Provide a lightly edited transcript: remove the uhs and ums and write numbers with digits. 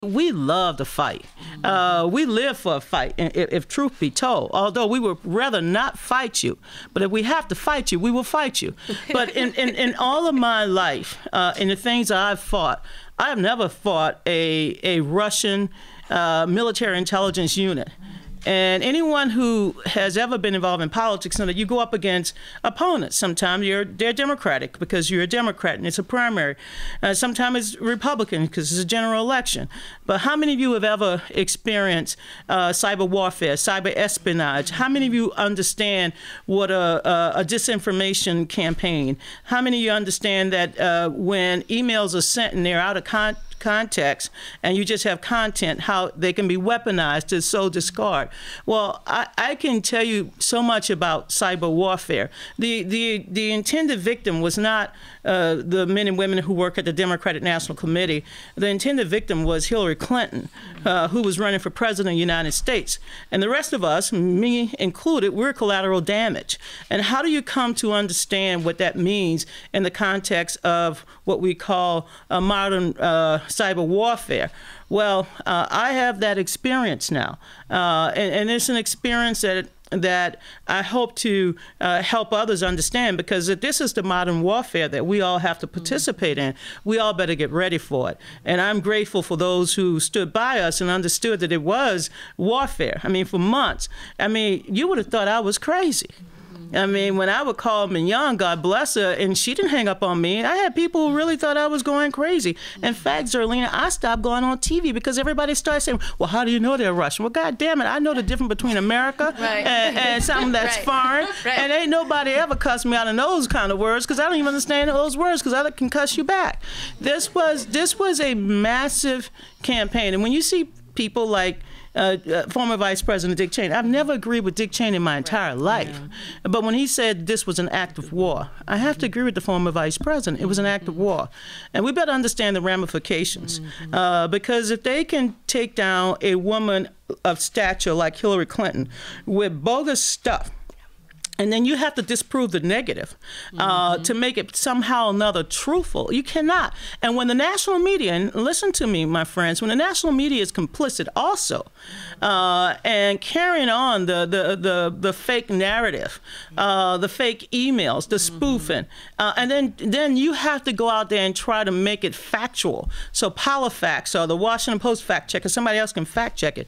We love to fight. We live for a fight, if truth be told. Although we would rather not fight you, but if we have to fight you, we will fight you. But in all of my life, in the things I've fought, I have never fought a Russian military intelligence unit. And anyone who has ever been involved in politics knows that you go up against opponents. Sometimes they're Democratic because you're a Democrat and it's a primary. Sometimes it's Republican because it's a general election. But how many of you have ever experienced cyber warfare, cyber espionage? How many of you understand what a disinformation campaign? How many of you understand that when emails are sent and they're out of context and you just have content, how they can be weaponized to sow discard? Well, I can tell you so much about cyber warfare. The intended victim was not the men and women who work at the Democratic National Committee. The intended victim was Hillary Clinton, who was running for president of the United States. And the rest of us, me included, we're collateral damage. And how do you come to understand what that means in the context of what we call modern cyber warfare? Well, I have that experience now, and it's an experience that I hope to help others understand, because if this is the modern warfare that we all have to participate in, we all better get ready for it. And I'm grateful for those who stood by us and understood that it was warfare. I mean, for months. I mean, you would have thought I was crazy. I mean, when I would call Mignon, God bless her, and she didn't hang up on me, I had people who really thought I was going crazy. In fact, Zerlina, I stopped going on TV because everybody started saying, well, how do you know they're Russian? Well, God damn it, I know the difference between America and something that's foreign. And ain't nobody ever cussed me out in those kind of words, because I don't even understand those words, because I can cuss you back. This was a massive campaign. And when you see people like former Vice President Dick Cheney. I've never agreed with Dick Cheney in my entire life. But when he said this was an act of war, I have to agree with the former Vice President. It was an act of war. And we better understand the ramifications. Because if they can take down a woman of stature like Hillary Clinton with bogus stuff, and then you have to disprove the negative to make it somehow or another truthful. You cannot. And when the national media, and listen to me, my friends, when the national media is complicit also and carrying on the fake narrative, the fake emails, the spoofing, and then you have to go out there and try to make it factual. So PowerFacts or the Washington Post fact checker, somebody else can fact check it.